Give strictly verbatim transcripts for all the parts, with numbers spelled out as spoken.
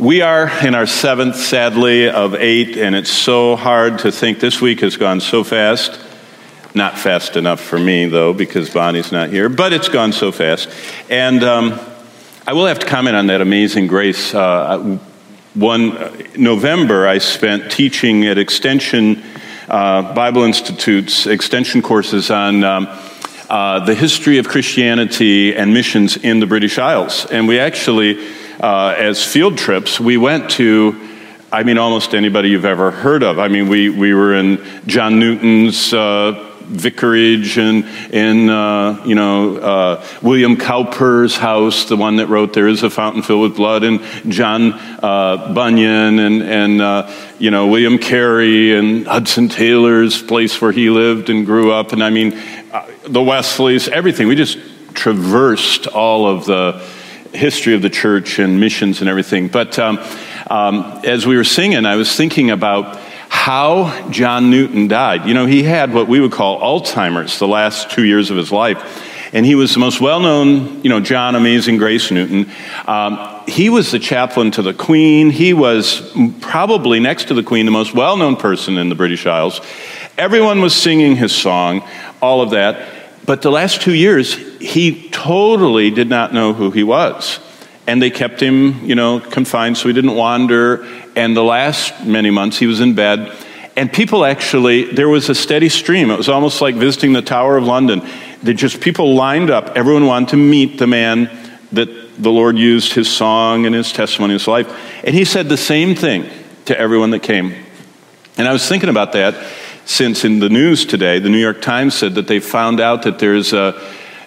We are in our seventh, sadly, of eight, and it's so hard to think. This week has gone so fast. Not fast enough for me, though, because Bonnie's not here, but it's gone so fast. And um, I will have to comment on that Amazing Grace. Uh, one November, I spent teaching at Extension uh, Bible Institute's extension courses on um, uh, the history of Christianity and missions in the British Isles. And we actually, uh, as field trips, we went to, I mean, almost anybody you've ever heard of. I mean, we, we were in John Newton's uh, vicarage and in, uh, you know, uh, William Cowper's house, the one that wrote There Is a Fountain Filled with Blood, and John uh, Bunyan and, and uh, you know, William Carey and Hudson Taylor's place where he lived and grew up. And I mean, uh, the Wesleys, everything. We just traversed all of the history of the church and missions and everything. But um, um, as we were singing, I was thinking about how John Newton died. You know, he had what we would call Alzheimer's the last two years of his life. And he was the most well-known, you know, John Amazing Grace Newton. Um, he was the chaplain to the Queen. He was probably, next to the Queen, the most well-known person in the British Isles. Everyone was singing his song, all of that. But the last two years, he totally did not know who he was. And they kept him, you know, confined so he didn't wander. And the last many months he was in bed. And people actually, there was a steady stream. It was almost like visiting the Tower of London. They just, people lined up. Everyone wanted to meet the man that the Lord used his song and his testimony, his life. And he said the same thing to everyone that came. And I was thinking about that since in the news today, the New York Times said that they found out that there's a,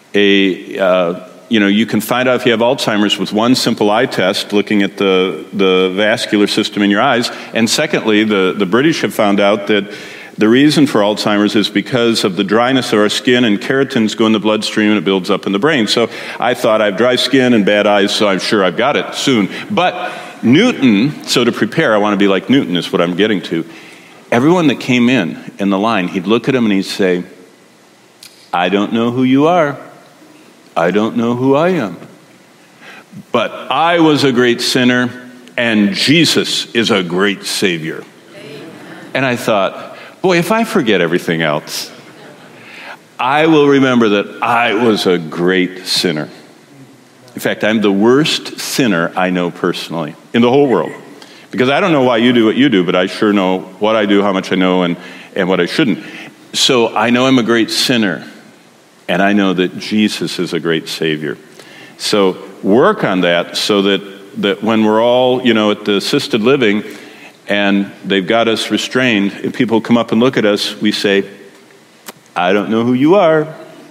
a uh, you know, you can find out if you have Alzheimer's with one simple eye test, looking at the, the vascular system in your eyes. And secondly, the, the British have found out that the reason for Alzheimer's is because of the dryness of our skin, and keratins go in the bloodstream and it builds up in the brain. So I thought I have dry skin and bad eyes, so I'm sure I've got it soon. But Newton, so to prepare, I want to be like Newton is what I'm getting to. Everyone that came in, in the line, he'd look at him and he'd say, I don't know who you are. I don't know who I am. But I was a great sinner, and Jesus is a great Savior. And I thought, boy, if I forget everything else, I will remember that I was a great sinner. In fact, I'm the worst sinner I know personally in the whole world. Because I don't know why you do what you do, but I sure know what I do, how much I know, and, and what I shouldn't. So I know I'm a great sinner. And I know that Jesus is a great Savior. So work on that so that, that when we're all, you know, at the assisted living and they've got us restrained and people come up and look at us, we say, I don't know who you are.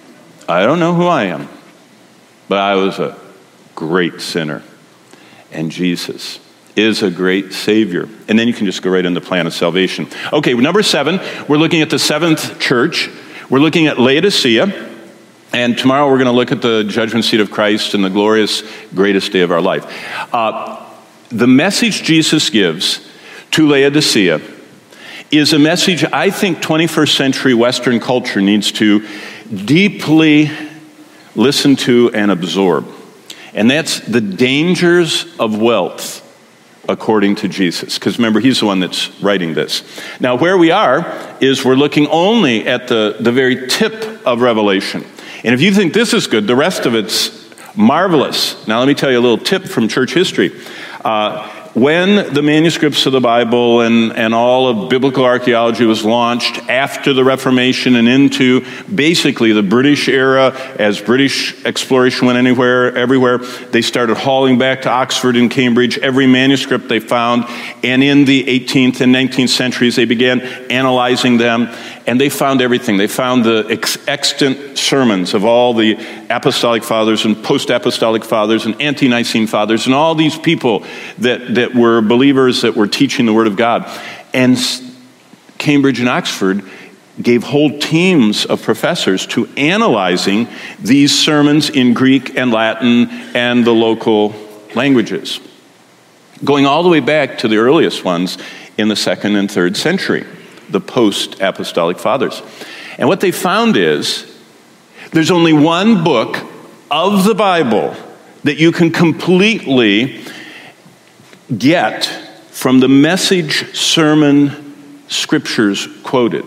I don't know who I am. But I was a great sinner. And Jesus is a great Savior. And then you can just go right into the plan of salvation. Okay, number seven, we're looking at the seventh church. We're looking at Laodicea. And tomorrow we're going to look at the judgment seat of Christ and the glorious, greatest day of our life. Uh, the message Jesus gives to Laodicea is a message I think twenty-first century Western culture needs to deeply listen to and absorb. And that's the dangers of wealth, according to Jesus. Because remember, he's the one that's writing this. Now, where we are is we're looking only at the, the very tip of Revelation. And if you think this is good, the rest of it's marvelous. Now let me tell you a little tip from church history. Uh, when the manuscripts of the Bible and, and all of biblical archaeology was launched after the Reformation and into basically the British era, as British exploration went anywhere, everywhere, they started hauling back to Oxford and Cambridge every manuscript they found. And in the eighteenth and nineteenth centuries, they began analyzing them. And they found everything. They found the ex- extant sermons of all the apostolic fathers and post-apostolic fathers and ante-Nicene fathers and all these people that, that were believers that were teaching the Word of God. And Cambridge and Oxford gave whole teams of professors to analyzing these sermons in Greek and Latin and the local languages, going all the way back to the earliest ones in the second and third century. The post-apostolic fathers. And what they found is there's only one book of the Bible that you can completely get from the Message sermon scriptures quoted.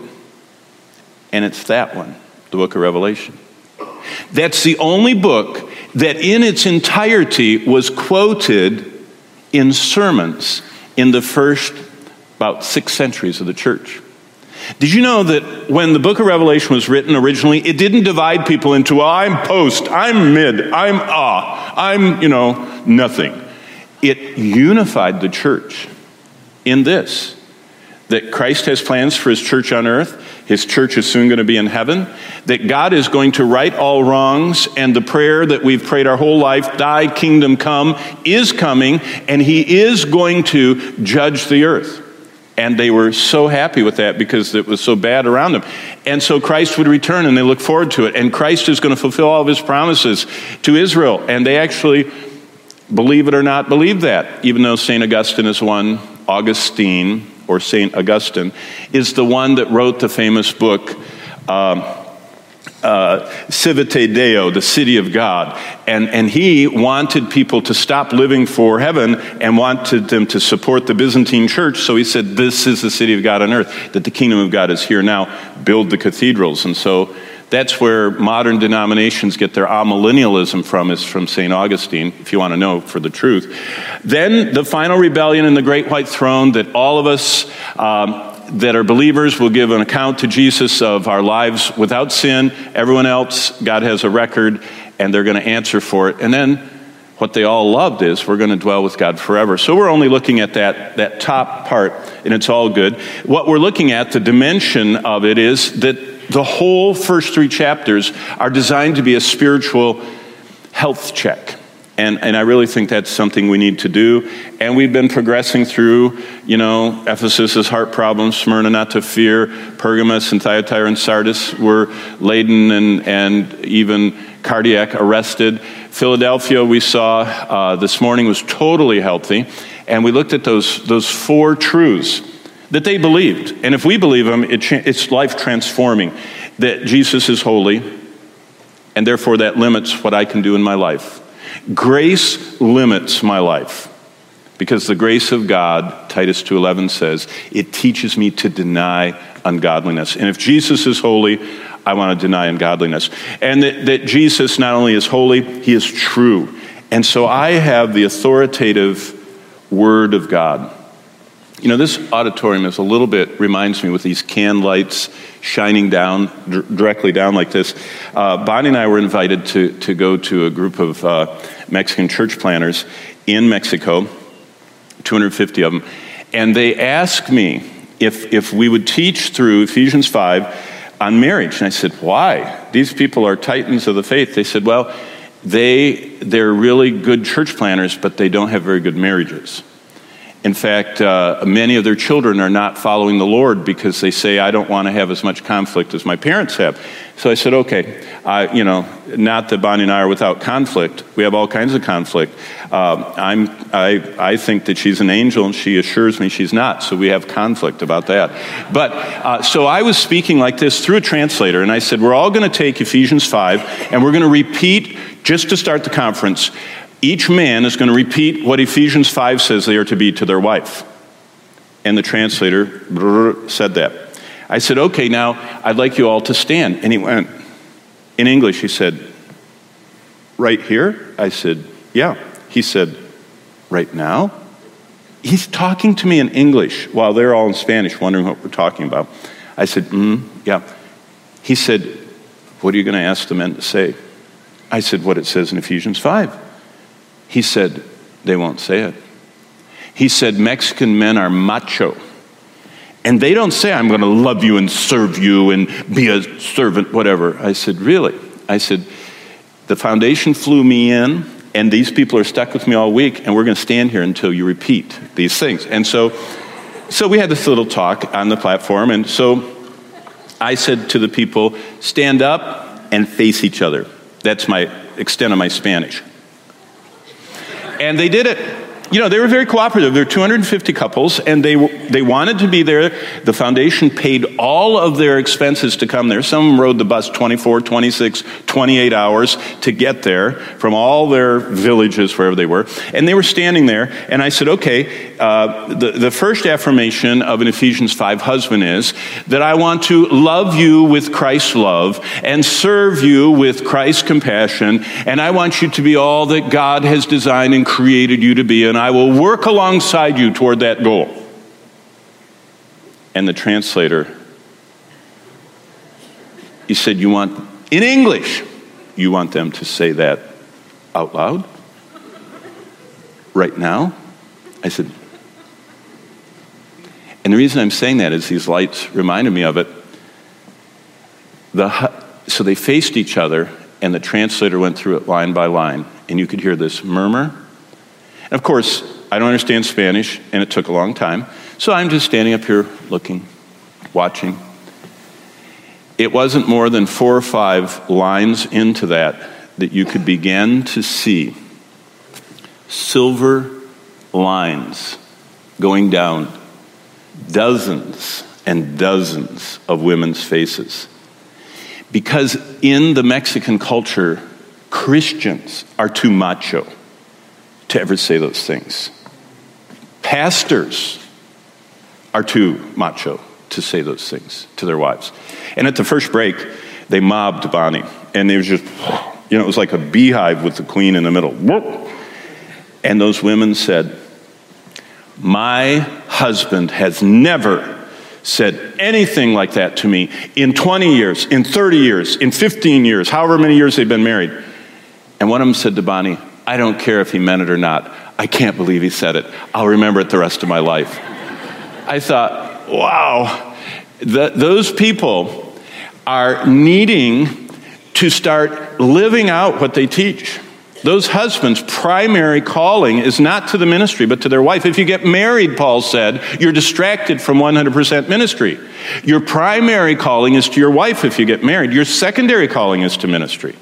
And it's that one, the book of Revelation. That's the only book that in its entirety was quoted in sermons in the first about six centuries of the church. Did you know that when the book of Revelation was written originally, it didn't divide people into, well, I'm post, I'm mid, I'm ah, I'm, you know, nothing. It unified the church in this, that Christ has plans for his church on earth. His church is soon going to be in heaven. That God is going to right all wrongs, and the prayer that we've prayed our whole life, thy kingdom come, is coming, and he is going to judge the earth. And they were so happy with that because it was so bad around them. And so Christ would return, and they look forward to it. And Christ is going to fulfill all of his promises to Israel. And they actually, believe it or not, believe that, even though Saint Augustine is one, Augustine, or Saint Augustine, is the one that wrote the famous book, um, uh, Civite Deo, the city of God. And, and he wanted people to stop living for heaven and wanted them to support the Byzantine church. So he said, this is the city of God on earth, that the kingdom of God is here now. Build the cathedrals. And so that's where modern denominations get their amillennialism from, is from Saint Augustine, if you want to know for the truth. Then the final rebellion in the great white throne, that all of us um, that are believers will give an account to Jesus of our lives without sin. Everyone else, God has a record, and they're going to answer for it. And then what they all loved is we're going to dwell with God forever. So we're only looking at that, that top part, and it's all good. What we're looking at, the dimension of it, is that the whole first three chapters are designed to be a spiritual health check. And, and I really think that's something we need to do. And we've been progressing through, you know, Ephesus is heart problems, Smyrna not to fear, Pergamos and Thyatira and Sardis were laden and, and even cardiac arrested. Philadelphia, we saw uh, this morning, was totally healthy. And we looked at those, those four truths that they believed. And if we believe them, it cha- it's life transforming. That Jesus is holy, and therefore that limits what I can do in my life. Grace limits my life, because the grace of God, Titus two eleven says, it teaches me to deny ungodliness. And if Jesus is holy, I want to deny ungodliness. And that, that Jesus not only is holy, he is true. And so I have the authoritative word of God. You know, this auditorium is a little bit, reminds me with these can lights shining down, d- directly down like this. Uh, Bonnie and I were invited to, to go to a group of uh, Mexican church planners in Mexico, two hundred fifty of them, and they asked me if, if we would teach through Ephesians five on marriage. And I said, why? These people are titans of the faith. They said, well, they, they're really good church planners, but they don't have very good marriages. In fact, uh, many of their children are not following the Lord because they say, I don't want to have as much conflict as my parents have. So I said, okay, uh, you know, not that Bonnie and I are without conflict. We have all kinds of conflict. Um, I'm, I, I think that she's an angel, and she assures me she's not, so we have conflict about that. But, uh, so I was speaking like this through a translator, and I said, we're all going to take Ephesians five, and we're going to repeat, just to start the conference, each man is going to repeat what Ephesians five says they are to be to their wife. And the translator brrr, said that. I said, okay, now I'd like you all to stand. And he went, in English, he said, right here? I said, yeah. He said, right now? He's talking to me in English while they're all in Spanish, wondering what we're talking about. I said, mm, yeah. He said, what are you going to ask the men to say? I said, what it says in Ephesians five. He said, they won't say it. He said, Mexican men are macho. And they don't say, I'm going to love you and serve you and be a servant, whatever. I said, really? I said, the foundation flew me in, and these people are stuck with me all week, and we're going to stand here until you repeat these things. And so, so we had this little talk on the platform, and so I said to the people, stand up and face each other. That's my extent of my Spanish. And they did it. you know, they were very cooperative. There were two hundred fifty couples, and they they wanted to be there. The foundation paid all of their expenses to come there. Some of them rode the bus twenty-four, twenty-six, twenty-eight hours to get there from all their villages, wherever they were. And they were standing there, and I said, okay, uh, the, the first affirmation of an Ephesians five husband is that I want to love you with Christ's love and serve you with Christ's compassion, and I want you to be all that God has designed and created you to be, and I will work alongside you toward that goal. And the translator, he said, you want, in English, you want them to say that out loud? Right now? I said, and the reason I'm saying that is these lights reminded me of it. The, so they faced each other, and the translator went through it line by line, and you could hear this murmur. And of course, I don't understand Spanish, and it took a long time, so I'm just standing up here looking, watching. It wasn't more than four or five lines into that that you could begin to see silver lines going down dozens and dozens of women's faces. Because in the Mexican culture, Christians are too macho to ever say those things. Pastors are too macho to say those things to their wives. And at the first break, they mobbed Bonnie. And they was just, you know, it was like a beehive with the queen in the middle. And those women said, my husband has never said anything like that to me in twenty years, in thirty years, in fifteen years, however many years they've been married. And one of them said to Bonnie, I don't care if he meant it or not. I can't believe he said it. I'll remember it the rest of my life. I thought, wow, the, those people are needing to start living out what they teach. Those husbands' primary calling is not to the ministry, but to their wife. If you get married, Paul said, you're distracted from one hundred percent ministry. Your primary calling is to your wife if you get married. Your secondary calling is to ministry.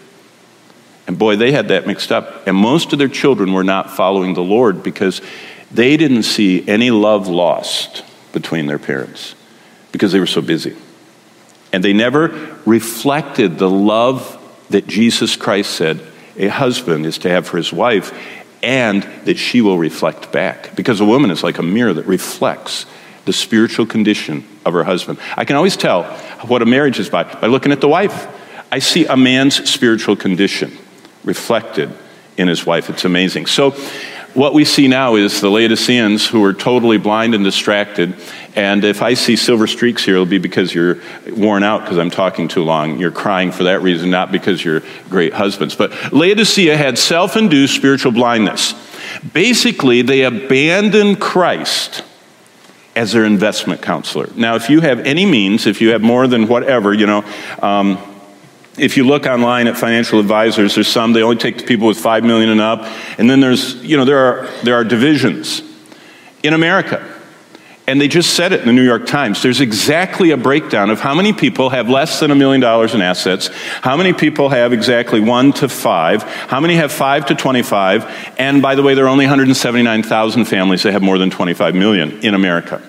And boy, they had that mixed up. And most of their children were not following the Lord because they didn't see any love lost between their parents because they were so busy. And they never reflected the love that Jesus Christ said a husband is to have for his wife, and that she will reflect back. Because a woman is like a mirror that reflects the spiritual condition of her husband. I can always tell what a marriage is by, by looking at the wife. I see a man's spiritual condition reflected in his wife. It's amazing. So what we see now is the Laodiceans who are totally blind and distracted. And if I see silver streaks here, it'll be because you're worn out because I'm talking too long. You're crying for that reason, not because you're great husbands. But Laodicea had self-induced spiritual blindness. Basically, they abandoned Christ as their investment counselor. Now, if you have any means, if you have more than whatever, you know, um, if you look online at financial advisors, there's some, they only take the people with five million and up. And then there's, you know, there are there are divisions in America. And they just said it in the New York Times. There's exactly a breakdown of how many people have less than a million dollars in assets, how many people have exactly one to five, how many have five to twenty-five, and by the way, there are only one hundred seventy-nine thousand families that have more than twenty-five million in America.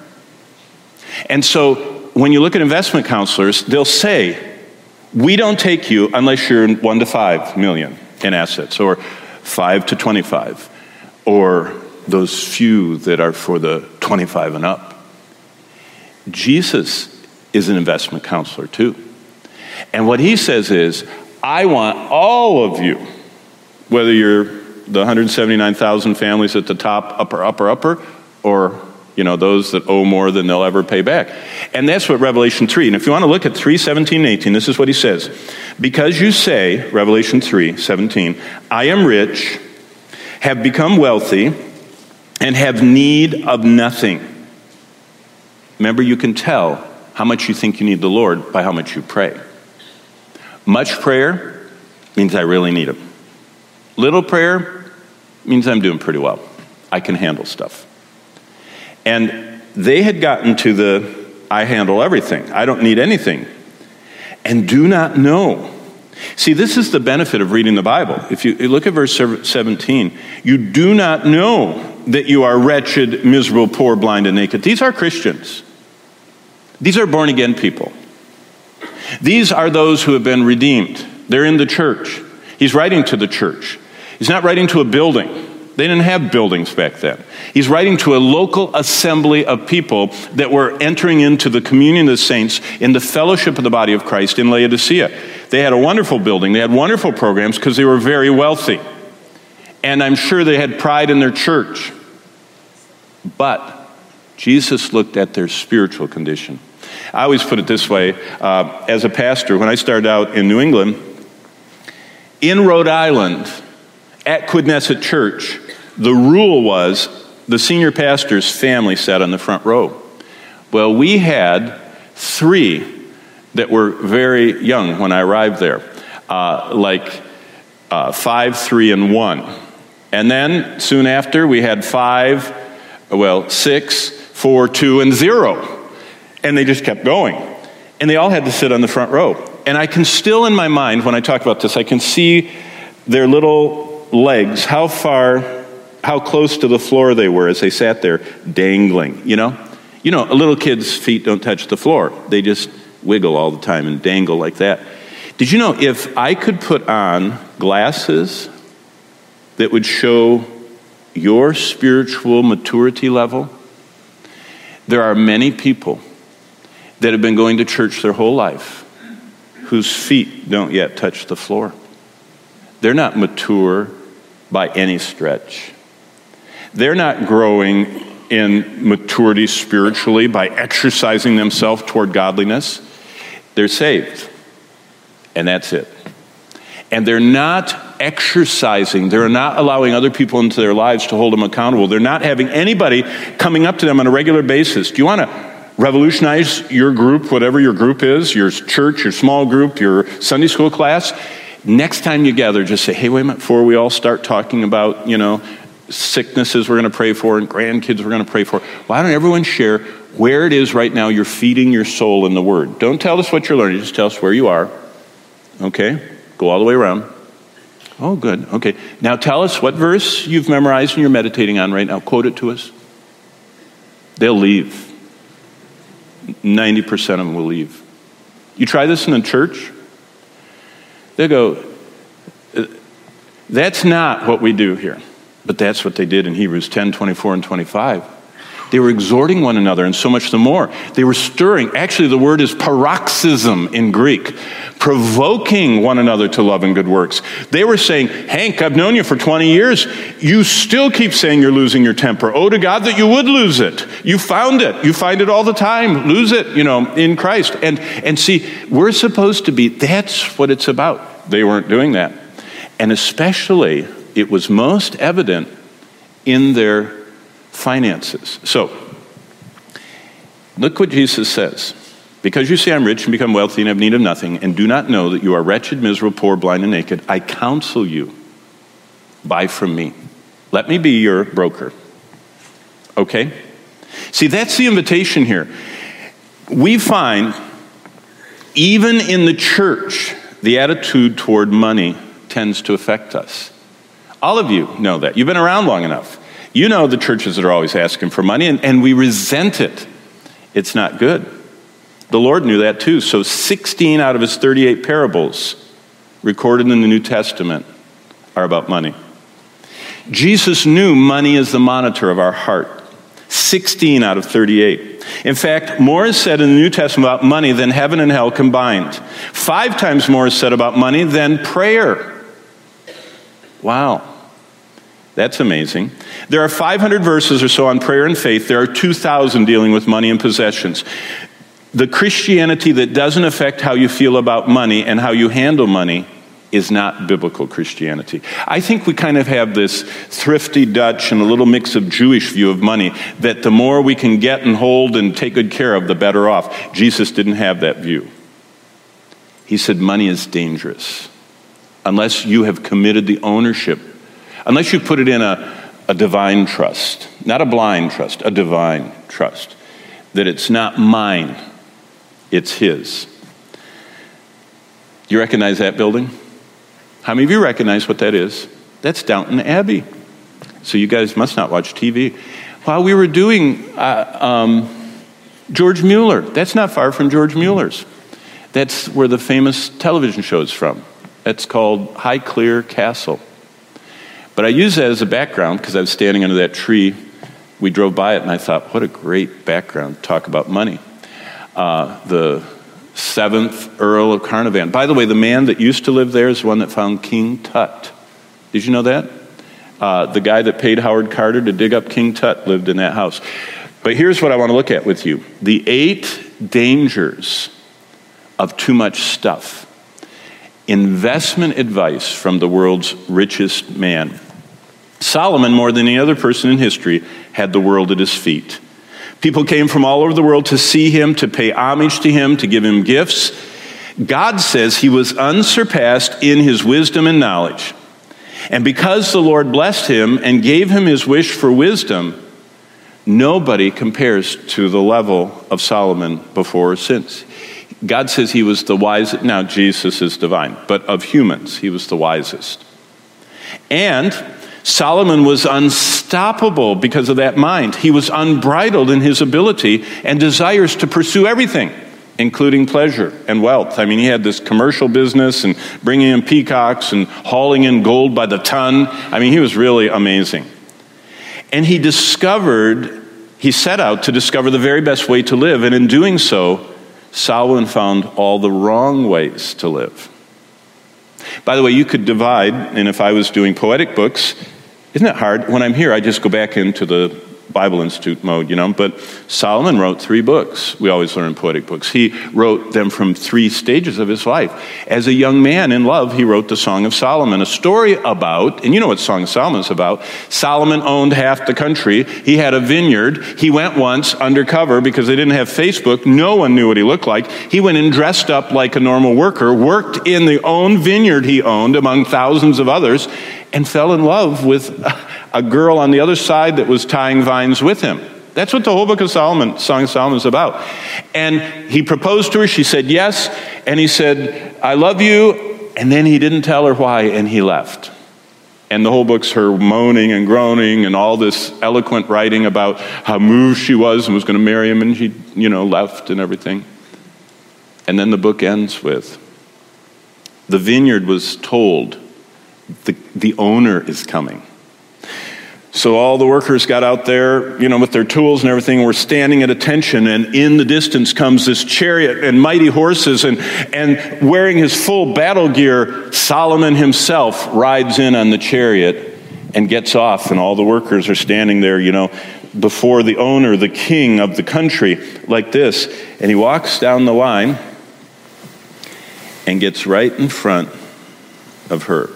And so when you look at investment counselors, they'll say, we don't take you unless you're one to five million in assets, or five to twenty-five, or those few that are for the twenty-five and up. Jesus is an investment counselor too. And what he says is, I want all of you, whether you're the one hundred seventy-nine thousand families at the top, upper, upper, upper, or you know, those that owe more than they'll ever pay back. And that's what Revelation three, and if you want to look at three, seventeen, and eighteen, this is what he says. Because you say, Revelation three, seventeen, I am rich, have become wealthy, and have need of nothing. Remember, you can tell how much you think you need the Lord by how much you pray. Much prayer means I really need him. Little prayer means I'm doing pretty well. I can handle stuff. And they had gotten to the, I handle everything. I don't need anything. And do not know. See, this is the benefit of reading the Bible. If you look at verse seventeen, you do not know that you are wretched, miserable, poor, blind, and naked. These are Christians. These are born-again people. These are those who have been redeemed. They're in the church. He's writing to the church. He's not writing to a building. They didn't have buildings back then. He's writing to a local assembly of people that were entering into the communion of the saints in the fellowship of the body of Christ in Laodicea. They had a wonderful building. They had wonderful programs because they were very wealthy. And I'm sure they had pride in their church. But Jesus looked at their spiritual condition. I always put it this way. Uh, as a pastor, when I started out in New England, in Rhode Island, at Quidnesset Church, the rule was the senior pastor's family sat on the front row. Well, we had three that were very young when I arrived there, uh, like uh, five, three, and one. And then soon after, we had five, well, six, four, two, and zero. And they just kept going. And they all had to sit on the front row. And I can still, in my mind, when I talk about this, I can see their little legs, how far, how close to the floor they were as they sat there dangling, you know? You know, a little kid's feet don't touch the floor. They just wiggle all the time and dangle like that. Did you know if I could put on glasses that would show your spiritual maturity level, there are many people that have been going to church their whole life whose feet don't yet touch the floor. They're not mature by any stretch. They're not growing in maturity spiritually by exercising themselves toward godliness. They're saved, and that's it. And they're not exercising, they're not allowing other people into their lives to hold them accountable. They're not having anybody coming up to them on a regular basis. Do you want to revolutionize your group, whatever your group is, your church, your small group, your Sunday school class? Next time you gather, just say, hey, wait a minute, before we all start talking about, you know, sicknesses we're going to pray for and grandkids we're going to pray for, why don't everyone share where it is right now you're feeding your soul in the Word? Don't tell us what you're learning, just tell us where you are. Okay? Go all the way around. Oh, good. Okay. Now tell us what verse you've memorized and you're meditating on right now. Quote it to us. They'll leave. ninety percent of them will leave. You try this in a church? They go, that's not what we do here. But that's what they did in Hebrews ten, twenty-four, and twenty-five. They were exhorting one another, and so much the more. They were stirring. Actually, the word is paroxysm in Greek. Provoking one another to love and good works. They were saying, Hank, I've known you for twenty years. You still keep saying you're losing your temper. Oh, to God that you would lose it. You found it. You find it all the time. Lose it, you know, in Christ. And, and see, we're supposed to be, that's what it's about. They weren't doing that. And especially, it was most evident in their finances. So, look what Jesus says. Because you say I'm rich and become wealthy and have need of nothing, and do not know that you are wretched, miserable, poor, blind, and naked, I counsel you, buy from me. Let me be your broker. Okay? See, that's the invitation here. We find, even in the church, the attitude toward money tends to affect us. All of you know that. You've been around long enough. You know the churches that are always asking for money, and, and we resent it. It's not good. The Lord knew that too. So sixteen out of his thirty-eight parables recorded in the New Testament are about money. Jesus knew money is the monitor of our heart. sixteen out of thirty-eight. In fact, more is said in the New Testament about money than heaven and hell combined. Five times more is said about money than prayer. Wow. That's amazing. There are five hundred verses or so on prayer and faith. There are two thousand dealing with money and possessions. The Christianity that doesn't affect how you feel about money and how you handle money is not biblical Christianity. I think we kind of have this thrifty Dutch and a little mix of Jewish view of money, that the more we can get and hold and take good care of, the better off. Jesus didn't have that view. He said money is dangerous unless you have committed the ownership, unless you put it in a, a divine trust, not a blind trust, a divine trust, that it's not mine, it's his. Do you recognize that building? How many of you recognize what that is? That's Downton Abbey. So you guys must not watch T V. While we were doing uh, um, George Mueller, that's not far from George Mueller's. That's where the famous television show is from. It's called Highclere Castle. But I use that as a background because I was standing under that tree. We drove by it, and I thought, what a great background to talk about money. Uh, the seventh Earl of Carnarvon. By the way, the man that used to live there is the one that found King Tut. Did you know that? Uh, the guy that paid Howard Carter to dig up King Tut lived in that house. But here's what I want to look at with you. The eight dangers of too much stuff. Investment advice from the world's richest man. Solomon, more than any other person in history, had the world at his feet. People came from all over the world to see him, to pay homage to him, to give him gifts. God says he was unsurpassed in his wisdom and knowledge. And because the Lord blessed him and gave him his wish for wisdom, nobody compares to the level of Solomon before or since. God says he was the wisest. Now, Jesus is divine, but of humans, he was the wisest. And Solomon was unstoppable because of that mind. He was unbridled in his ability and desires to pursue everything, including pleasure and wealth. I mean, he had this commercial business and bringing in peacocks and hauling in gold by the ton. I mean, he was really amazing. And he discovered, he set out to discover the very best way to live. And in doing so, Solomon found all the wrong ways to live. By the way, you could divide, and if I was doing poetic books, isn't it hard? When I'm here, I just go back into the Bible Institute mode, you know, but Solomon wrote three books. We always learn poetic books. He wrote them from three stages of his life. As a young man in love, he wrote the Song of Solomon, a story about, and you know what Song of Solomon is about, Solomon owned half the country. He had a vineyard. He went once undercover because they didn't have Facebook. No one knew what he looked like. He went and dressed up like a normal worker, worked in the own vineyard he owned among thousands of others, and fell in love with a girl on the other side that was tying vines with him. That's what the whole book of Solomon, Song of Solomon is about. And he proposed to her. She said yes. And he said, I love you. And then he didn't tell her why, and he left. And the whole book's her moaning and groaning and all this eloquent writing about how moved she was and was going to marry him, and she, you know, left and everything. And then the book ends with, the vineyard was told, the, the owner is coming. So all the workers got out there, you know, with their tools and everything, were standing at attention, and in the distance comes this chariot and mighty horses, and, and wearing his full battle gear, Solomon himself rides in on the chariot and gets off, and all the workers are standing there, you know, before the owner, the king of the country, like this. And he walks down the line and gets right in front of her.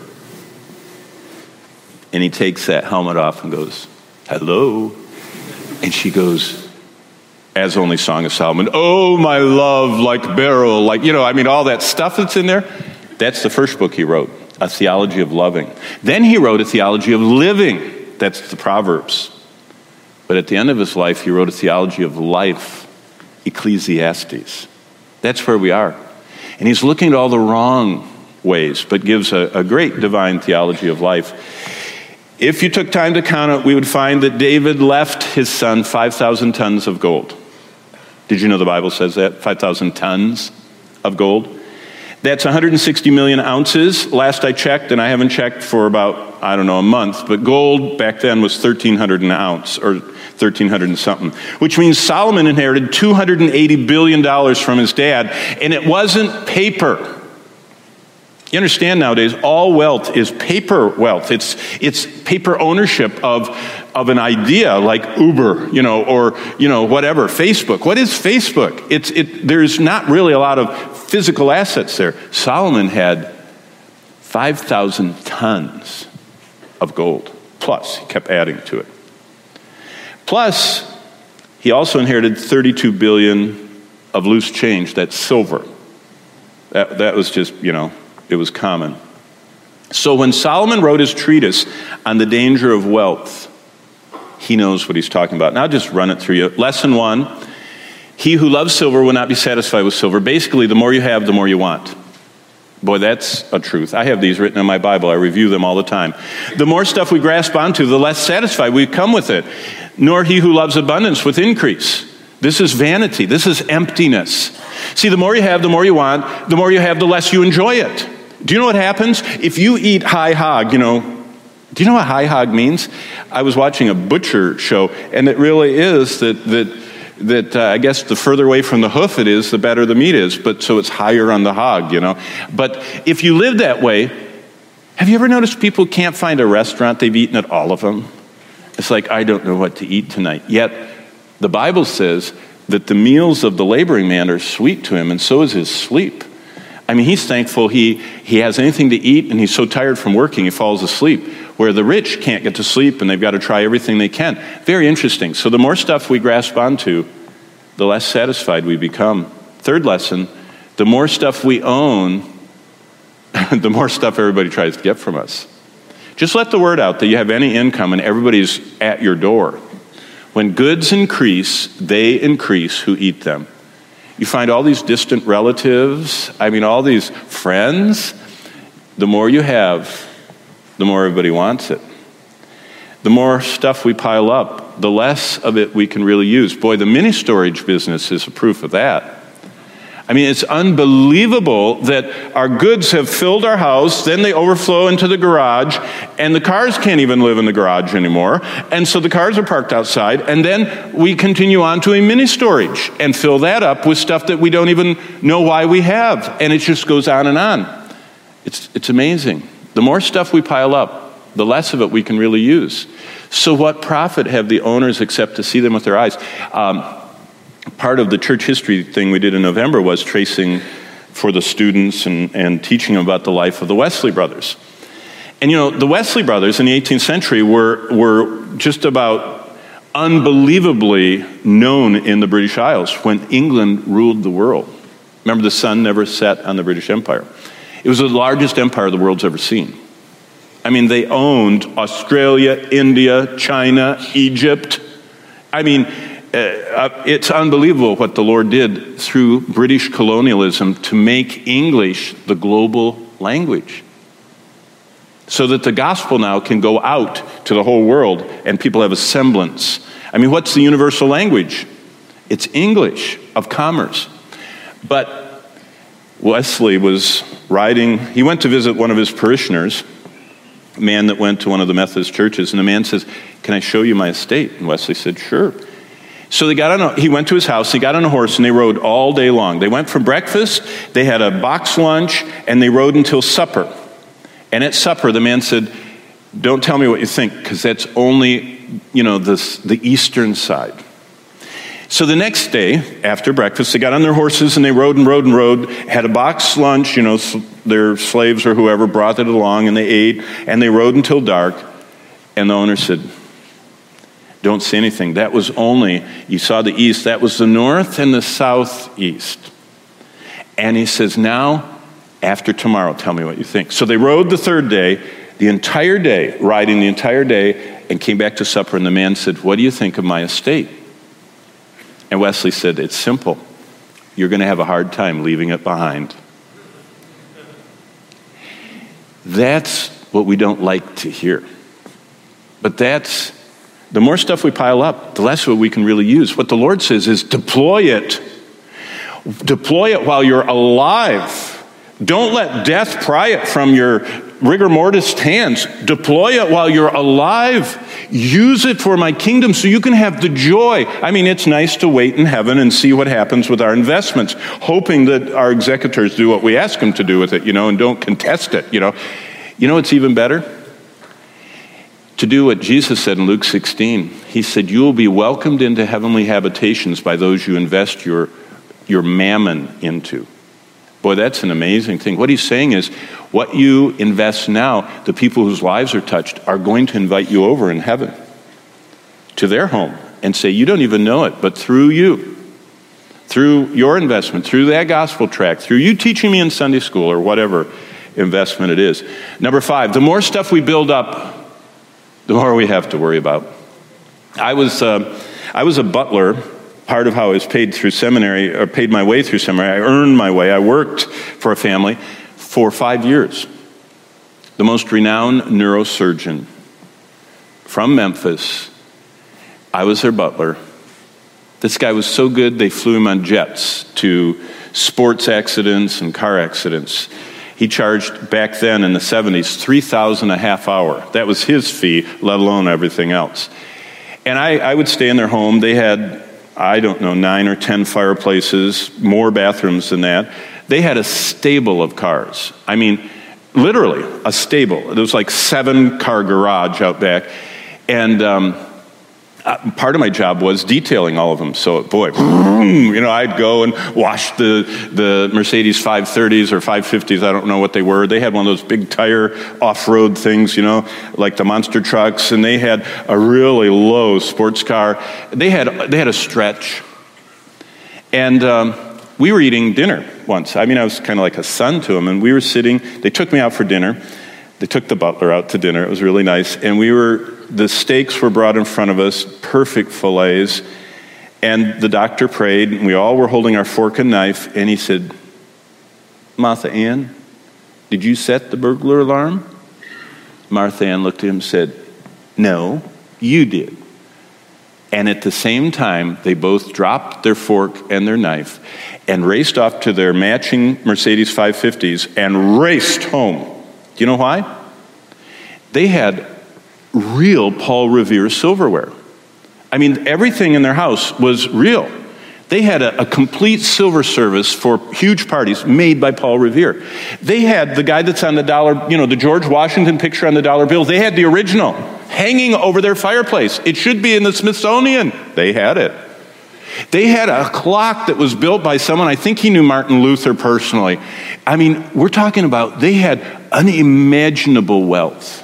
And he takes that helmet off and goes, hello. And she goes, as only Song of Solomon, oh, my love, like beryl, like, you know, I mean, all that stuff that's in there. That's the first book he wrote, A Theology of Loving. Then he wrote A Theology of Living. That's the Proverbs. But at the end of his life, he wrote A Theology of Life, Ecclesiastes. That's where we are. And he's looking at all the wrong ways, but gives a, a great divine theology of life. If you took time to count it, we would find that David left his son five thousand tons of gold. Did you know the Bible says that? five thousand tons of gold. That's one hundred sixty million ounces. Last I checked, and I haven't checked for about, I don't know, a month, but gold back then was thirteen hundred an ounce, or thirteen hundred and something, which means Solomon inherited two hundred eighty billion dollars from his dad, and it wasn't paper. You understand nowadays, all wealth is paper wealth. It's it's paper ownership of of an idea like Uber, you know, or you know whatever, Facebook. What is Facebook? It's it. There's not really a lot of physical assets there. Solomon had five thousand tons of gold. Plus, he kept adding to it. Plus, he also inherited thirty-two billion of loose change. That's silver. That that was just, you know. It was common. So when Solomon wrote his treatise on the danger of wealth, he knows what he's talking about. Now I'll just run it through you. Lesson one, he who loves silver will not be satisfied with silver. Basically, the more you have, the more you want. Boy, that's a truth. I have these written in my Bible. I review them all the time. The more stuff we grasp onto, the less satisfied we come with it. Nor he who loves abundance with increase. This is vanity. This is emptiness. See, the more you have, the more you want. The more you have, the less you enjoy it. Do you know what happens? If you eat high hog, you know, do you know what high hog means? I was watching a butcher show, and it really is that that that uh, I guess the further away from the hoof it is, the better the meat is, but so it's higher on the hog, you know. But if you live that way, have you ever noticed people can't find a restaurant they've eaten at all of them? It's like, I don't know what to eat tonight. Yet, the Bible says that the meals of the laboring man are sweet to him, and so is his sleep. I mean, he's thankful he, he has anything to eat, and he's so tired from working he falls asleep, where the rich can't get to sleep, and they've got to try everything they can. Very interesting. So the more stuff we grasp onto, the less satisfied we become. Third lesson, the more stuff we own, the more stuff everybody tries to get from us. Just let the word out that you have any income and everybody's at your door. When goods increase, they increase who eat them. You find all these distant relatives, I mean, all these friends. The more you have, the more everybody wants it. The more stuff we pile up, the less of it we can really use. Boy, the mini storage business is a proof of that. I mean, it's unbelievable that our goods have filled our house, then they overflow into the garage, and the cars can't even live in the garage anymore. And so the cars are parked outside, and then we continue on to a mini storage and fill that up with stuff that we don't even know why we have. And it just goes on and on. It's, it's amazing. The more stuff we pile up, the less of it we can really use. So what profit have the owners except to see them with their eyes? Um, Part of the church history thing we did in November was tracing for the students and, and teaching them about the life of the Wesley brothers. And you know, the Wesley brothers in the eighteenth century were, were just about unbelievably known in the British Isles when England ruled the world. Remember, the sun never set on the British Empire. It was the largest empire the world's ever seen. I mean, they owned Australia, India, China, Egypt. I mean, Uh, it's unbelievable what the Lord did through British colonialism to make English the global language, so that the gospel now can go out to the whole world and people have a semblance. I mean, what's the universal language? It's English of commerce. But Wesley was riding, he went to visit one of his parishioners, a man that went to one of the Methodist churches, and the man says, "Can I show you my estate?" And Wesley said, "Sure." So they got on a, he went to his house, he got on a horse, and they rode all day long. They went from breakfast, they had a box lunch, and they rode until supper. And at supper, the man said, "Don't tell me what you think, because that's only, you know, this, the eastern side." So the next day, after breakfast, they got on their horses, and they rode and rode and rode, had a box lunch, you know, their slaves or whoever brought it along, and they ate, and they rode until dark. And the owner said, "Don't say anything. That was only," you saw the east, that was the north and the southeast. And he says, "Now, after tomorrow, tell me what you think." So they rode the third day, the entire day, riding the entire day, and came back to supper, and the man said, "What do you think of my estate?" And Wesley said, "It's simple. You're going to have a hard time leaving it behind." That's what we don't like to hear. But that's the more stuff we pile up, the less of it we can really use. What the Lord says is deploy it. Deploy it while you're alive. Don't let death pry it from your rigor mortis hands. Deploy it while you're alive. Use it for my kingdom so you can have the joy. I mean, it's nice to wait in heaven and see what happens with our investments, hoping that our executors do what we ask them to do with it, you know, and don't contest it, you know. You know what's even better? To do what Jesus said in Luke sixteen. He said, "You will be welcomed into heavenly habitations by those you invest your, your mammon into." Boy, that's an amazing thing. What he's saying is, what you invest now, the people whose lives are touched are going to invite you over in heaven to their home and say, "You don't even know it, but through you, through your investment, through that gospel tract, through you teaching me in Sunday school," or whatever investment it is. Number five, the more stuff we build up, the more we have to worry about. I was uh, I was a butler. Part of how I was paid through seminary, or paid my way through seminary. I earned my way. I worked for a family. for five years. The most renowned neurosurgeon from Memphis. I was their butler. This guy was so good, they flew him on jets to sports accidents and car accidents. He charged, back then in the seventies, three thousand dollars a half hour. That was his fee, let alone everything else. And I, I would stay in their home. They had, I don't know, nine or ten fireplaces, more bathrooms than that. They had a stable of cars. I mean, literally a stable. There was like seven car garage out back. And um, uh, part of my job was detailing all of them. So, boy, you know, I'd go and wash the, the Mercedes five thirties or five fifties. I don't know what they were. They had one of those big tire off-road things, you know, like the monster trucks. And they had a really low sports car. They had, they had a stretch. And um, we were eating dinner once. I mean, I was kind of like a son to them. And we were sitting, they took me out for dinner. They took the butler out to dinner. It was really nice. And we were, the steaks were brought in front of us, perfect fillets. And the doctor prayed, and we all were holding our fork and knife. And he said, Martha Ann, did you set the burglar alarm? Martha Ann looked at him and said, no, you did. And at the same time, they both dropped their fork and their knife and raced off to their matching Mercedes five fifties and raced home. Do you know why? They had real Paul Revere silverware. I mean, everything in their house was real. They had a, a complete silver service for huge parties made by Paul Revere. They had the guy that's on the dollar, you know, the George Washington picture on the dollar bill. They had the original hanging over their fireplace. It should be in the Smithsonian. They had it. They had a clock that was built by someone, I think he knew Martin Luther personally. I mean, we're talking about, they had unimaginable wealth.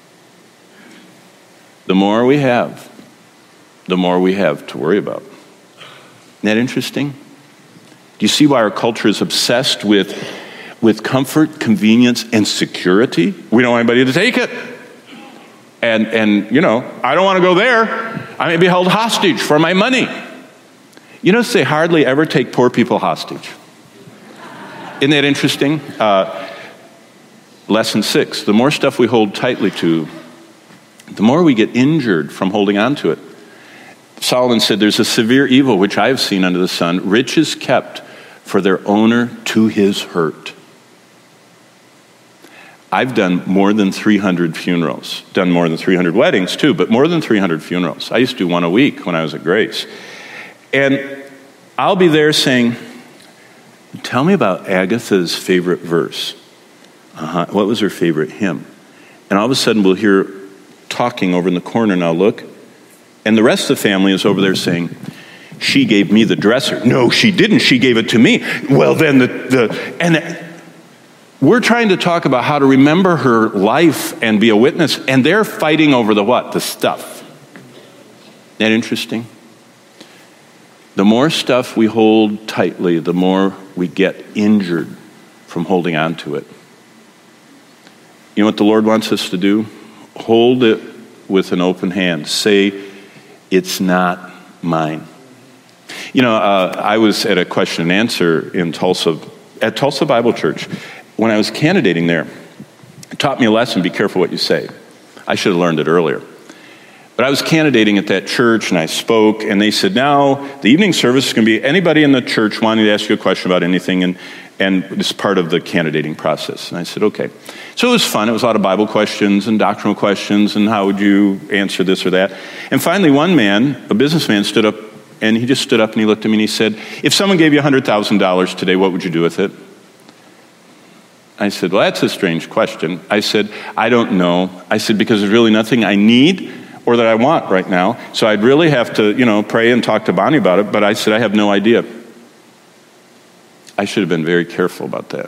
The more we have, the more we have to worry about. Isn't that interesting? Do you see why our culture is obsessed with, with comfort, convenience, and security? We don't want anybody to take it. And, and you know, I don't want to go there. I may be held hostage for my money. You know, they hardly ever take poor people hostage. Isn't that interesting? Uh, lesson six, the more stuff we hold tightly to, the more we get injured from holding on to it. Solomon said, there's a severe evil which I have seen under the sun, riches kept for their owner to his hurt. I've done more than three hundred funerals, done more than three hundred weddings too, but more than three hundred funerals. I used to do one a week when I was at Grace. And I'll be there saying, tell me about Agatha's favorite verse. Uh-huh. What was her favorite hymn? And all of a sudden we'll hear talking over in the corner, and I'll look, and the rest of the family is over there saying, she gave me the dresser. No, she didn't. She gave it to me. Well, then the, the and we're trying to talk about how to remember her life and be a witness, and they're fighting over the what? The stuff. Isn't that interesting? The more stuff we hold tightly, the more we get injured from holding on to it. You know what the Lord wants us to do? Hold it with an open hand. Say, it's not mine. You know, uh, I was at a question and answer in Tulsa, at Tulsa Bible Church. When I was candidating there, it taught me a lesson, be careful what you say. I should have learned it earlier. But I was candidating at that church, and I spoke, and they said, now, the evening service is going to be anybody in the church wanting to ask you a question about anything, and, and it's part of the candidating process. And I said, okay. So it was fun. It was a lot of Bible questions and doctrinal questions, and how would you answer this or that. And finally, one man, a businessman, stood up, and he just stood up, and he looked at me, and he said, if someone gave you one hundred thousand dollars today, what would you do with it? I said, well, that's a strange question. I said, I don't know. I said, because there's really nothing I need or that I want right now. So I'd really have to, you know, pray and talk to Bonnie about it. But I said, I have no idea. I should have been very careful about that.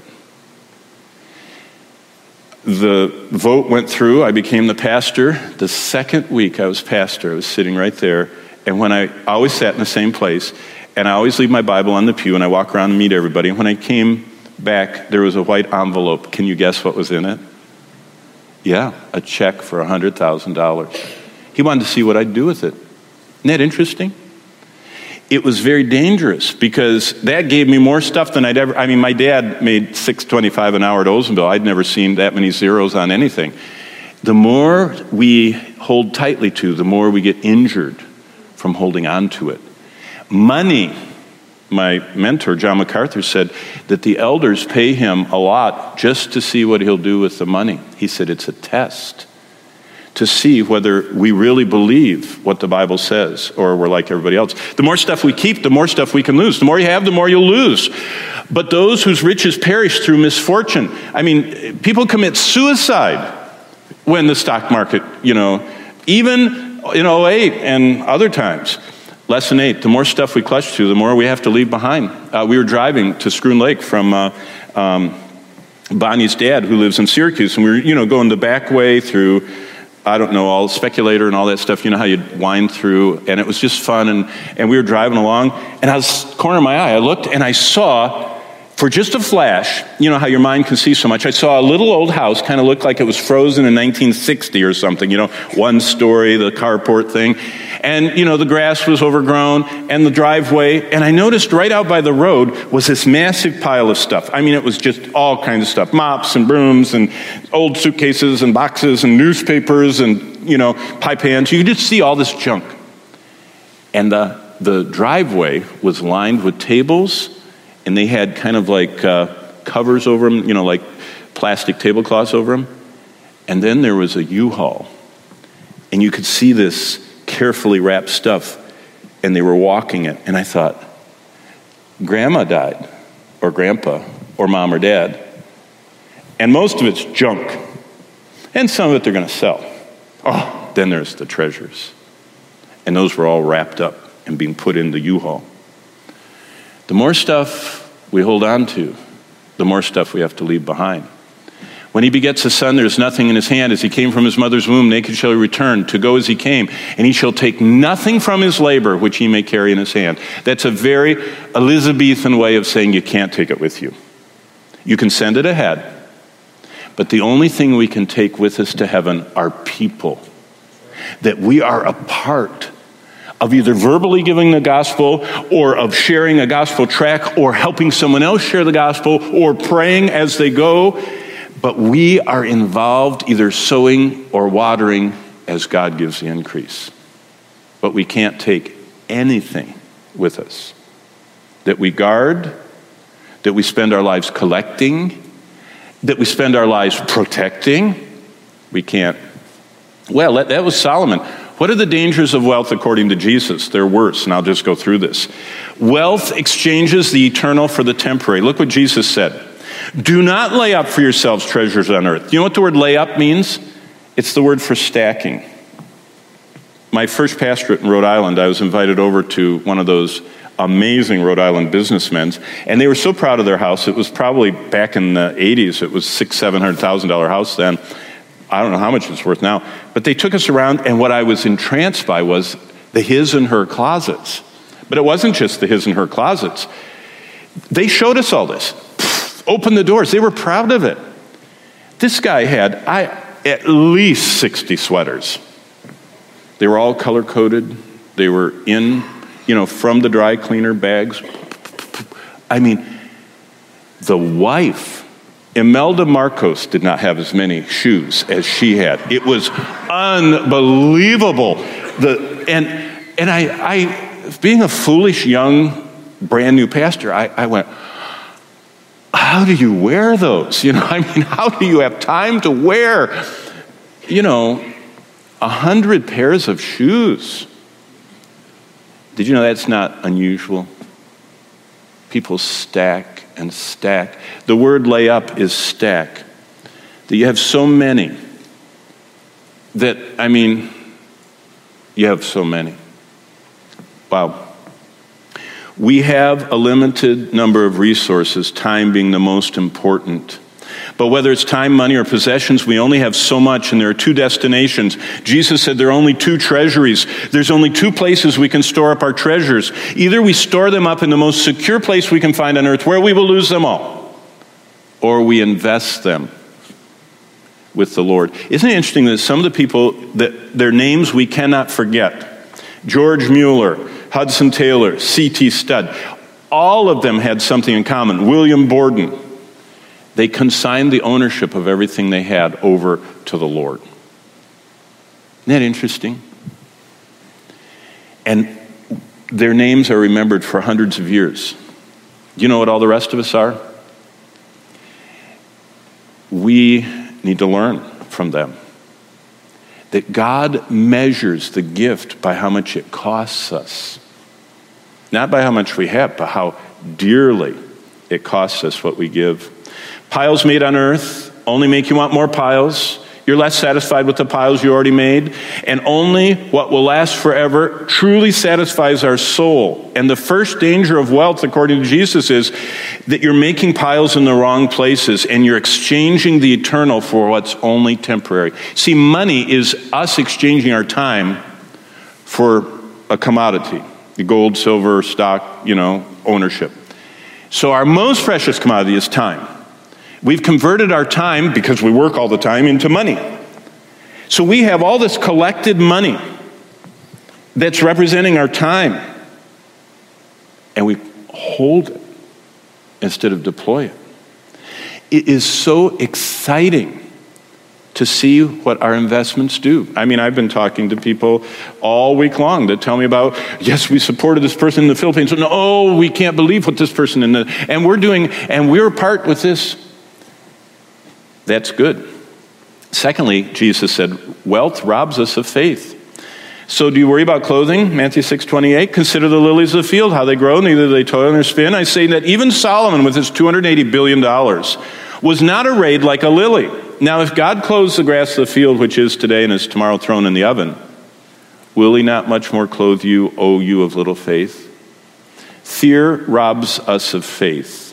The vote went through. I became the pastor. The second week I was pastor, I was sitting right there. And when I, I always sat in the same place, and I always leave my Bible on the pew, and I walk around and meet everybody. And when I came back, there was a white envelope. Can you guess what was in it? Yeah, a check for one hundred thousand dollars. He wanted to see what I'd do with it. Isn't that interesting? it was very dangerous because that gave me more stuff than I'd ever, I mean, my dad made six twenty-five an hour at Oldsmobile. I'd never seen that many zeros on anything. The more we hold tightly to, the more we get injured from holding on to it. Money, my mentor, John MacArthur, said that the elders pay him a lot just to see what he'll do with the money. He said it's a test to see whether we really believe what the Bible says or we're like everybody else. The more stuff we keep, the more stuff we can lose. The more you have, the more you'll lose. But those whose riches perish through misfortune. I mean, people commit suicide when the stock market, you know, even in oh eight and other times. Lesson eight, the more stuff we clutch to, the more we have to leave behind. Uh, we were driving to Scroon Lake from uh, um, Bonnie's dad, who lives in Syracuse, and we were, you know, going the back way through, I don't know, all Speculator and all that stuff. You know how you wind through, and it was just fun, and, and we were driving along, and I was, corner of my eye, I looked, and I saw, for just a flash, you know how your mind can see so much, I saw a little old house, kind of looked like it was frozen in nineteen sixty or something, you know, one story, the carport thing. And, you know, the grass was overgrown, and the driveway, and I noticed right out by the road was this massive pile of stuff. I mean, it was just all kinds of stuff, mops and brooms and old suitcases and boxes and newspapers and, you know, pie pans. You could just see all this junk. And the, the driveway was lined with tables, and they had kind of like uh, covers over them, you know, like plastic tablecloths over them. And then there was a U-Haul. And you could see this carefully wrapped stuff, and they were walking it. And I thought, Grandma died, or Grandpa, or Mom or Dad. And most of it's junk. And some of it they're going to sell. Oh, then there's the treasures. And those were all wrapped up and being put in the U-Haul. The more stuff we hold on to, the more stuff we have to leave behind. When he begets a son, there is nothing in his hand. As he came from his mother's womb, naked shall he return, to go as he came. And he shall take nothing from his labor, which he may carry in his hand. That's a very Elizabethan way of saying you can't take it with you. You can send it ahead. But the only thing we can take with us to heaven are people. That we are a part of either verbally giving the gospel, or of sharing a gospel tract, or helping someone else share the gospel, or praying as they go. But we are involved either sowing or watering as God gives the increase. But we can't take anything with us that we guard, that we spend our lives collecting, that we spend our lives protecting. We can't. Well, that was Solomon. What are the dangers of wealth according to Jesus? They're worse, and I'll just go through this. Wealth exchanges the eternal for the temporary. Look what Jesus said. Do not lay up for yourselves treasures on earth. You know what the word lay up means? It's the word for stacking. My first pastorate in Rhode Island, I was invited over to one of those amazing Rhode Island businessmen, and they were so proud of their house. It was probably back in the eighties. It was six, seven hundred thousand dollar house then. I don't know how much it's worth now. But they took us around, and what I was entranced by was the his and her closets. But it wasn't just the his and her closets. They showed us all this. Open the doors. They were proud of it. This guy had I, at least sixty sweaters. They were all color-coded. They were in, you know, from the dry cleaner bags. I mean, the wife, Imelda Marcos, did not have as many shoes as she had. It was unbelievable. The and and I, I being a foolish young, brand new pastor, I, I went, how do you wear those? You know, I mean, how do you have time to wear, you know, a hundred pairs of shoes? Did you know that's not unusual? People stack and stack. The word lay up is stack. That you have so many that, I mean, you have so many. Wow. We have a limited number of resources, time being the most important. But whether it's time, money, or possessions, we only have so much, and there are two destinations. Jesus said there are only two treasuries. There's only two places we can store up our treasures. Either we store them up in the most secure place we can find on earth, where we will lose them all, or we invest them with the Lord. Isn't it interesting that some of the people, that their names we cannot forget? George Mueller, Hudson Taylor, C T Studd. All of them had something in common. William Borden. They consigned the ownership of everything they had over to the Lord. Isn't that interesting? And their names are remembered for hundreds of years. Do you know what all the rest of us are? We need to learn from them that God measures the gift by how much it costs us. Not by how much we have, but how dearly it costs us what we give. Piles made on earth only make you want more piles. You're less satisfied with the piles you already made. And only what will last forever truly satisfies our soul. And the first danger of wealth, according to Jesus, is that you're making piles in the wrong places and you're exchanging the eternal for what's only temporary. See, money is us exchanging our time for a commodity. The gold, silver, stock, you know, ownership. So our most precious commodity is time. We've converted our time, because we work all the time, into money. So we have all this collected money that's representing our time. And we hold it instead of deploy it. It is so exciting to see what our investments do. I mean, I've been talking to people all week long that tell me about, yes, we supported this person in the Philippines. No, oh, we can't believe what this person in the, and we're doing, and we're part with this. That's good. Secondly, Jesus said, wealth robs us of faith. So do you worry about clothing? Matthew six twenty-eight, consider the lilies of the field, how they grow, neither they toil nor spin. I say that even Solomon with his two hundred eighty billion dollars was not arrayed like a lily. Now if God clothes the grass of the field, which is today and is tomorrow thrown in the oven, will he not much more clothe you, O you of little faith? Fear robs us of faith.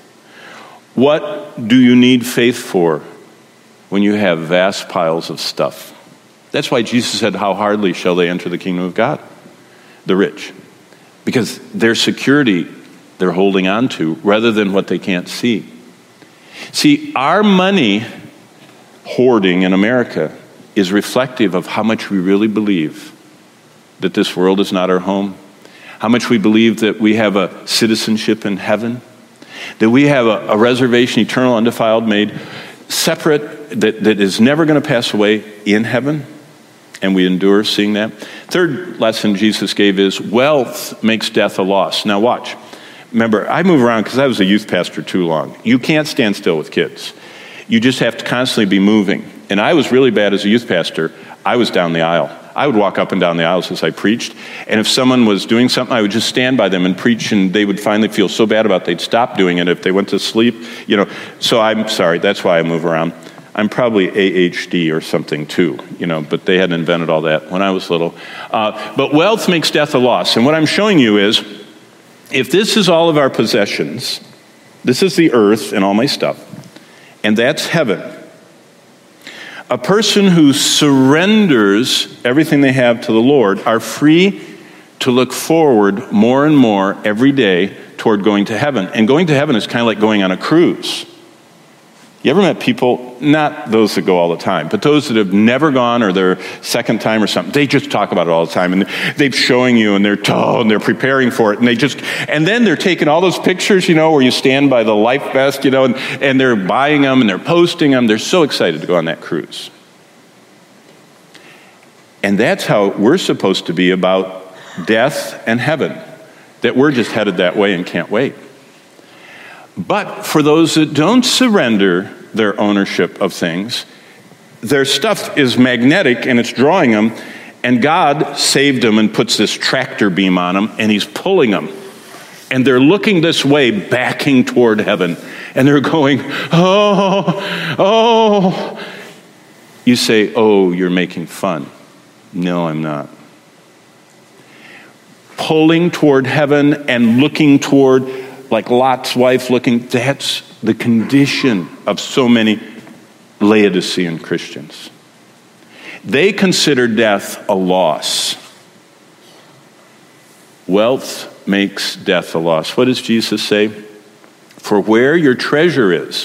What do you need faith for when you have vast piles of stuff? That's why Jesus said, how hardly shall they enter the kingdom of God? The rich. Because their security they're holding on to rather than what they can't see. See, our money hoarding in America is reflective of how much we really believe that this world is not our home, how much we believe that we have a citizenship in heaven, that we have a, a reservation, eternal, undefiled, made separate, that, that is never going to pass away in heaven, and we endure seeing that. Third lesson Jesus gave is wealth makes death a loss. Now watch. Remember, I move around because I was a youth pastor too long. You can't stand still with kids. You just have to constantly be moving. And I was really bad as a youth pastor. I was down the aisle. I would walk up and down the aisles as I preached. And if someone was doing something, I would just stand by them and preach, and they would finally feel so bad about it, they'd stop doing it if they went to sleep. You know, so I'm sorry, that's why I move around. I'm probably A H D or something too, you know, but they hadn't invented all that when I was little. Uh, but wealth makes death a loss. And what I'm showing you is, if this is all of our possessions, this is the earth and all my stuff, and that's heaven. A person who surrenders everything they have to the Lord are free to look forward more and more every day toward going to heaven. And going to heaven is kind of like going on a cruise. You ever met people, not those that go all the time, but those that have never gone or their second time or something, they just talk about it all the time, and they're showing you, and they're oh, and they're preparing for it, and they just, and then they're taking all those pictures, you know, where you stand by the life vest, you know, and, and they're buying them, and they're posting them. They're so excited to go on that cruise. And that's how we're supposed to be about death and heaven, that we're just headed that way and can't wait. But for those that don't surrender their ownership of things, their stuff is magnetic and it's drawing them, and God saved them and puts this tractor beam on them, and he's pulling them. And they're looking this way, backing toward heaven. And they're going, oh, oh. You say, oh, you're making fun. No, I'm not. Pulling toward heaven and looking toward, like Lot's wife looking, that's the condition of so many Laodicean Christians. They consider death a loss. Wealth makes death a loss. What does Jesus say? For where your treasure is,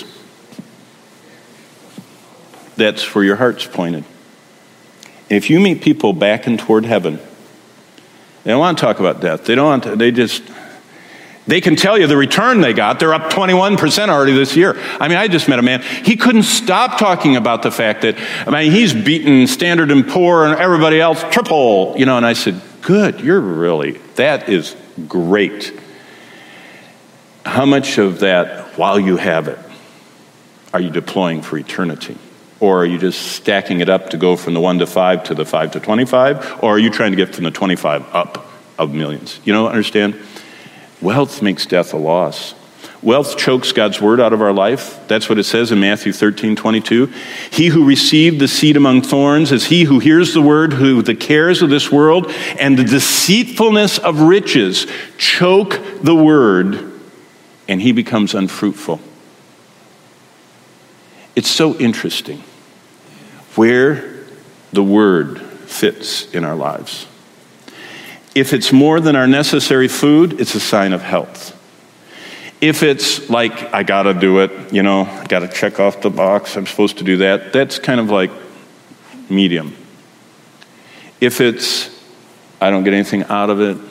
that's where your heart's pointed. And if you meet people backing toward heaven, They don't want to talk about death. They don't want to, they just, they can tell you the return they got. They're up twenty-one percent already this year. I mean, I just met a man. He couldn't stop talking about the fact that, I mean, he's beaten Standard and Poor and everybody else triple, you know, and I said, good, you're really, that is great. How much of that, while you have it, are you deploying for eternity? Or are you just stacking it up to go from the one to five to the five to twenty-five? Or are you trying to get from the twenty-five up of millions? You know, understand? Wealth makes death a loss. Wealth chokes God's word out of our life. That's what it says in Matthew thirteen twenty-two. He who received the seed among thorns is he who hears the word, who the cares of this world and the deceitfulness of riches choke the word, and he becomes unfruitful. It's so interesting where the word fits in our lives. If it's more than our necessary food, it's a sign of health. If it's like, I gotta do it, you know, I gotta check off the box, I'm supposed to do that, that's kind of like medium. If it's, I don't get anything out of it,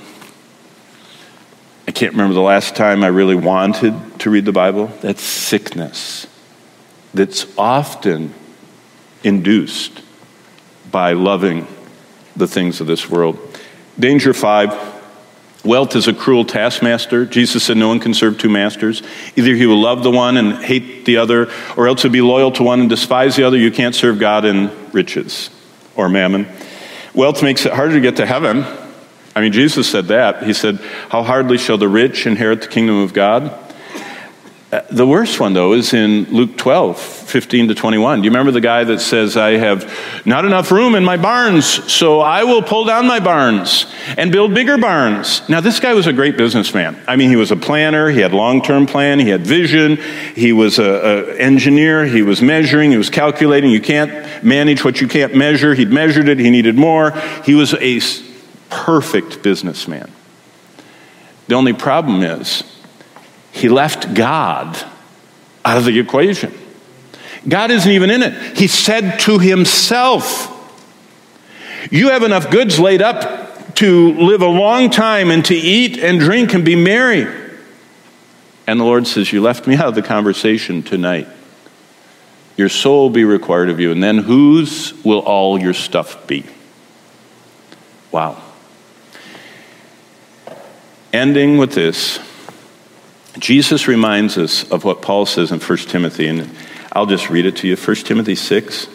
I can't remember the last time I really wanted to read the Bible, that's sickness. That's often induced by loving the things of this world. Danger five, wealth is a cruel taskmaster. Jesus said no one can serve two masters. Either he will love the one and hate the other, or else he'll be loyal to one and despise the other. You can't serve God and riches or mammon. Wealth makes it harder to get to heaven. I mean, Jesus said that. He said, how hardly shall the rich inherit the kingdom of God? The worst one, though, is in Luke twelve, fifteen to twenty-one. Do you remember the guy that says, I have not enough room in my barns, so I will pull down my barns and build bigger barns? Now, this guy was a great businessman. I mean, he was a planner. He had long-term plan. He had vision. He was an engineer. He was measuring. He was calculating. You can't manage what you can't measure. He'd measured it. He needed more. He was a perfect businessman. The only problem is, he left God out of the equation. God isn't even in it. He said to himself, you have enough goods laid up to live a long time and to eat and drink and be merry. And the Lord says, you left me out of the conversation tonight. Your soul will be required of you. And then whose will all your stuff be? Wow. Ending with this. Jesus reminds us of what Paul says in First Timothy, and I'll just read it to you. First Timothy six.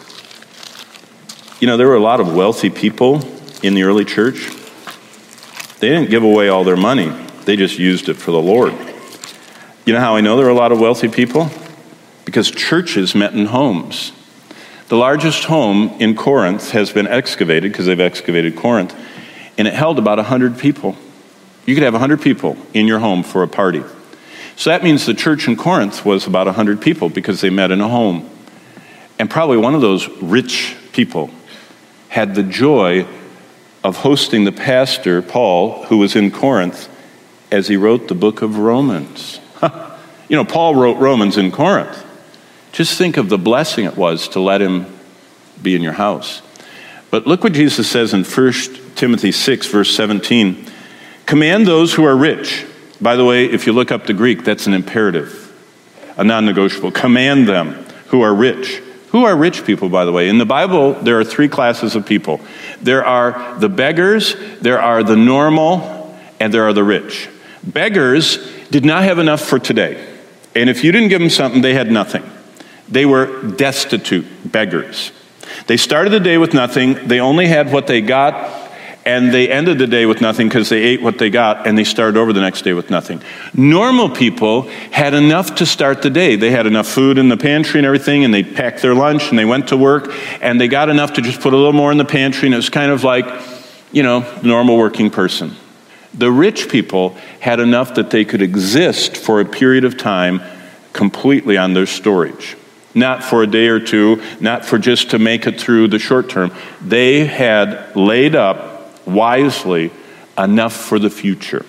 You know, there were a lot of wealthy people in the early church. They didn't give away all their money. They just used it for the Lord. You know how I know there were a lot of wealthy people? Because churches met in homes. The largest home in Corinth has been excavated, because they've excavated Corinth, and it held about one hundred people. You could have one hundred people in your home for a party. So that means the church in Corinth was about one hundred people because they met in a home. And probably one of those rich people had the joy of hosting the pastor, Paul, who was in Corinth, as he wrote the book of Romans. You know, Paul wrote Romans in Corinth. Just think of the blessing it was to let him be in your house. But look what Jesus says in First Timothy six, verse seventeen. Command those who are rich. By the way, if you look up the Greek, that's an imperative, a non-negotiable. Command them who are rich. Who are rich people, by the way? In the Bible, there are three classes of people. There are the beggars, there are the normal, and there are the rich. Beggars did not have enough for today. And if you didn't give them something, they had nothing. They were destitute beggars. They started the day with nothing. They only had what they got, and they ended the day with nothing because they ate what they got, and they started over the next day with nothing. Normal people had enough to start the day. They had enough food in the pantry and everything, and they packed their lunch, and they went to work, and they got enough to just put a little more in the pantry, and it was kind of like, you know, normal working person. The rich people had enough that they could exist for a period of time completely on their storage. Not for a day or two, not for just to make it through the short term. They had laid up wisely enough for the future.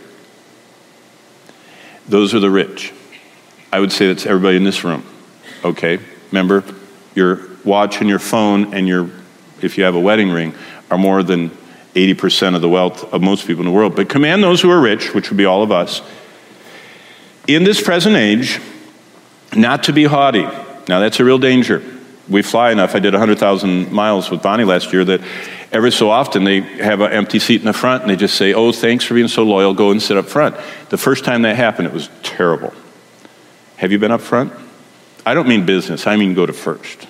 Those are the rich. I would say that's everybody in this room. Okay? Remember, your watch and your phone and your, if you have a wedding ring, are more than eighty percent of the wealth of most people in the world. But command those who are rich, which would be all of us, in this present age, not to be haughty. Now that's a real danger. We fly enough. I did one hundred thousand miles with Bonnie last year that every so often they have an empty seat in the front and they just say, oh, thanks for being so loyal, go and sit up front. The first time that happened, it was terrible. Have you been up front? I don't mean business, I mean go to first.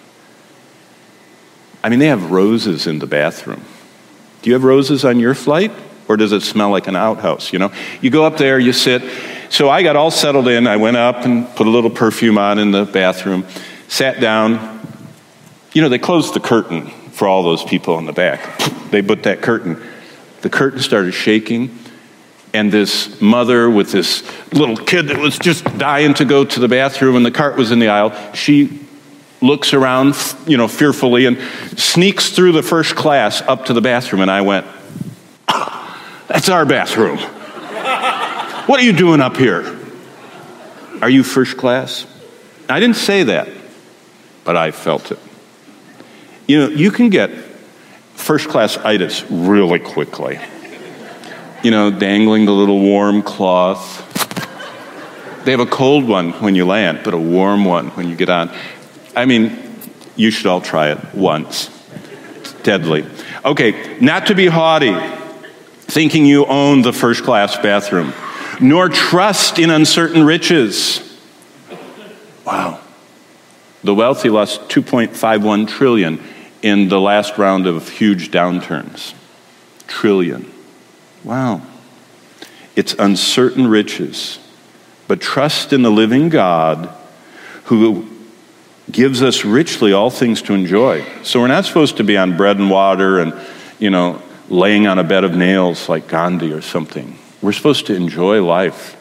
I mean, they have roses in the bathroom. Do you have roses on your flight? Or does it smell like an outhouse, you know? You go up there, you sit. So I got all settled in. I went up and put a little perfume on in the bathroom, sat down. You know, they closed the curtain for all those people in the back. They put that curtain. The curtain started shaking, and this mother with this little kid that was just dying to go to the bathroom, and the cart was in the aisle, she looks around, you know, fearfully, and sneaks through the first class up to the bathroom, and I went, that's our bathroom. What are you doing up here? Are you first class? I didn't say that, but I felt it. You know, you can get first class itis really quickly. You know, dangling the little warm cloth. They have a cold one when you land, but a warm one when you get on. I mean, you should all try it once. It's deadly. Okay, not to be haughty, thinking you own the first class bathroom, nor trust in uncertain riches. Wow. The wealthy lost two point five one trillion in the last round of huge downturns. Trillion. Wow. It's uncertain riches. But trust in the living God who gives us richly all things to enjoy. So we're not supposed to be on bread and water and, you know, laying on a bed of nails like Gandhi or something. We're supposed to enjoy life.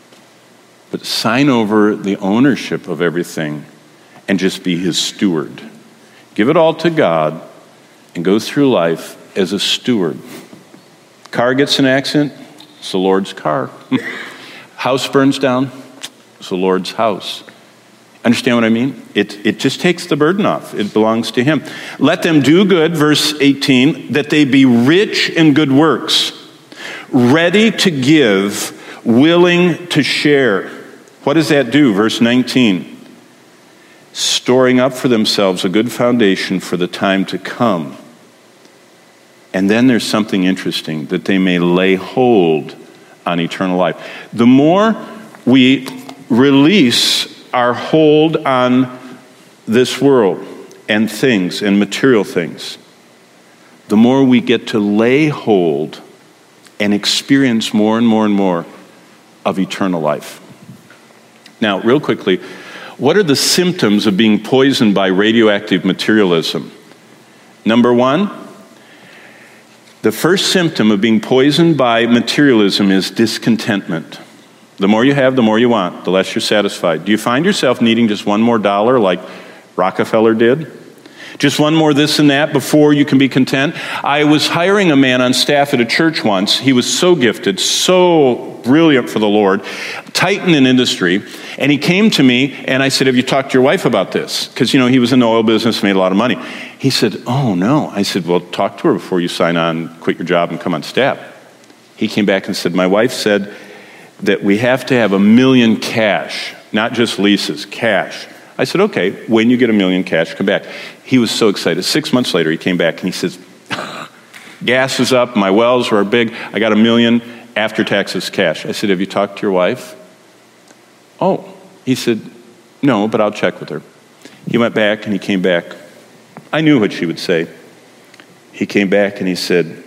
But sign over the ownership of everything and just be his steward. Give it all to God and go through life as a steward. Car gets an accident, it's the Lord's car. House burns down, it's the Lord's house. Understand what I mean? It, it just takes the burden off. It belongs to him. Let them do good, verse eighteen, that they be rich in good works, ready to give, willing to share. What does that do? Verse nineteen. Storing up for themselves a good foundation for the time to come. And then there's something interesting, that they may lay hold on eternal life. The more we release our hold on this world and things and material things, the more we get to lay hold and experience more and more and more of eternal life. Now, real quickly, what are the symptoms of being poisoned by radioactive materialism? Number one, the first symptom of being poisoned by materialism is discontentment. The more you have, the more you want, the less you're satisfied. Do you find yourself needing just one more dollar like Rockefeller did? Just one more this and that before you can be content? I was hiring a man on staff at a church once. He was so gifted, so brilliant for the Lord, titan in industry. And he came to me and I said, have you talked to your wife about this? Because, you know, he was in the oil business, made a lot of money. He said, oh, no. I said, well, talk to her before you sign on, quit your job and come on staff. He came back and said, my wife said that we have to have a million cash, not just leases, cash. I said, okay, when you get a million cash, come back. He was so excited. Six months later, he came back and he says, gas is up, my wells are big, I got a million after taxes cash. I said, have you talked to your wife? Oh, he said, no, but I'll check with her. He went back and he came back. I knew what she would say. He came back and he said,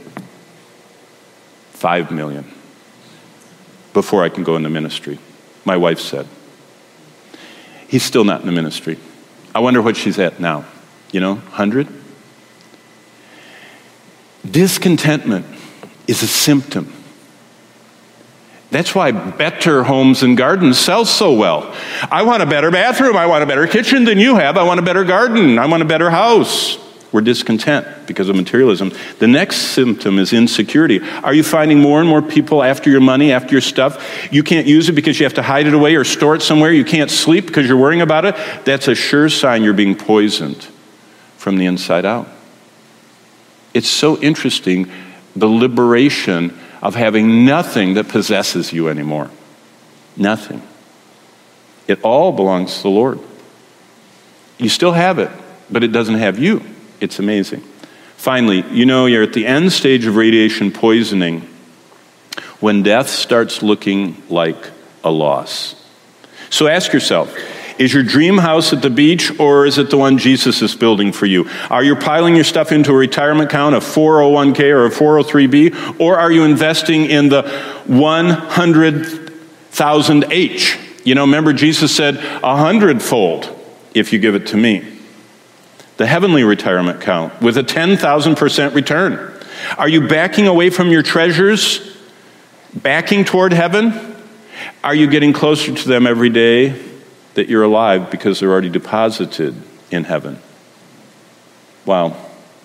five million before I can go in the ministry. My wife said. He's still not in the ministry. I wonder what she's at now. You know, one hundred? Discontentment is a symptom. That's why Better Homes and Gardens sells so well. I want a better bathroom. I want a better kitchen than you have. I want a better garden. I want a better house. We're discontent because of materialism. The next symptom is insecurity. Are you finding more and more people after your money, after your stuff? You can't use it because you have to hide it away or store it somewhere. You can't sleep because you're worrying about it. That's a sure sign you're being poisoned from the inside out. It's so interesting. the liberation of having nothing that possesses you anymore. Nothing. It all belongs to the Lord. You still have it, but it doesn't have you. It's amazing. Finally, you know you're at the end stage of radiation poisoning when death starts looking like a loss. So ask yourself, is your dream house at the beach, or is it the one Jesus is building for you? Are you piling your stuff into a retirement account, a four oh one k or a four oh three b, or are you investing in the one hundred thousand H? You know, remember Jesus said a hundredfold if you give it to me. The heavenly retirement account with a ten thousand percent return. Are you backing away from your treasures, backing toward heaven? Are you getting closer to them every day that you're alive because they're already deposited in heaven? Wow.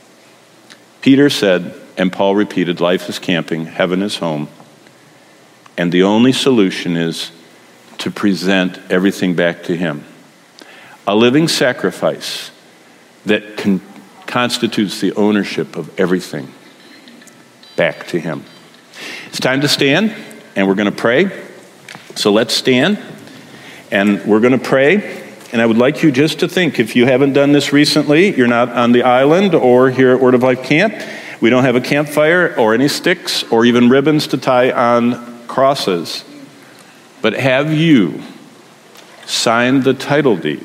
Peter said, and Paul repeated, life is camping, heaven is home. And the only solution is to present everything back to him. A living sacrifice that con- constitutes the ownership of everything back to him. It's time to stand, and we're going to pray. So let's stand, and we're going to pray. And I would like you just to think, if you haven't done this recently, you're not on the island or here at Word of Life Camp, we don't have a campfire or any sticks or even ribbons to tie on crosses. But have you signed the title deed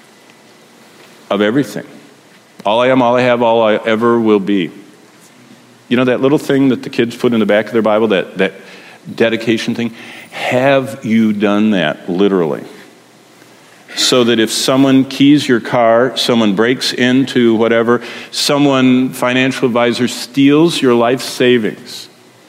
of everything? All I am, all I have, all I ever will be. You know that little thing that the kids put in the back of their Bible, that, that dedication thing? Have you done that literally? So that if someone keys your car, someone breaks into whatever, someone, financial advisor, steals your life savings,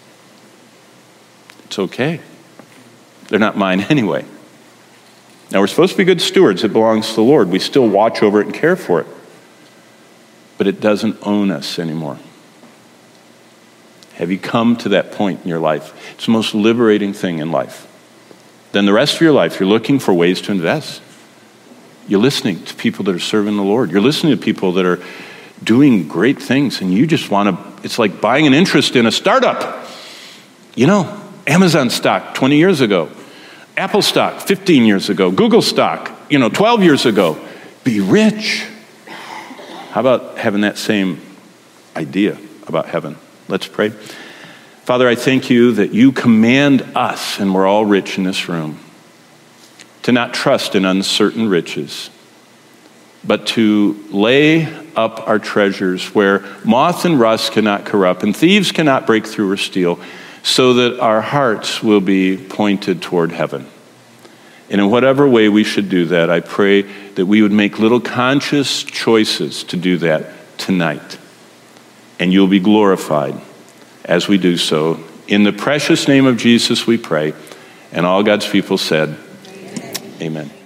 it's okay. They're not mine anyway. Now, we're supposed to be good stewards. It belongs to the Lord. We still watch over it and care for it. But it doesn't own us anymore. Have you come to that point in your life? It's the most liberating thing in life. Then the rest of your life, you're looking for ways to invest. You're listening to people that are serving the Lord. You're listening to people that are doing great things, and you just want to, it's like buying an interest in a startup. You know, Amazon stock twenty years ago, Apple stock fifteen years ago, Google stock, you know, twelve years ago. Be rich. How about having that same idea about heaven? Let's pray. Father, I thank you that you command us, and we're all rich in this room, to not trust in uncertain riches, but to lay up our treasures where moth and rust cannot corrupt and thieves cannot break through or steal, so that our hearts will be pointed toward heaven. And in whatever way we should do that, I pray that we would make little conscious choices to do that tonight. And you'll be glorified as we do so. In the precious name of Jesus we pray. And all God's people said, amen. Amen.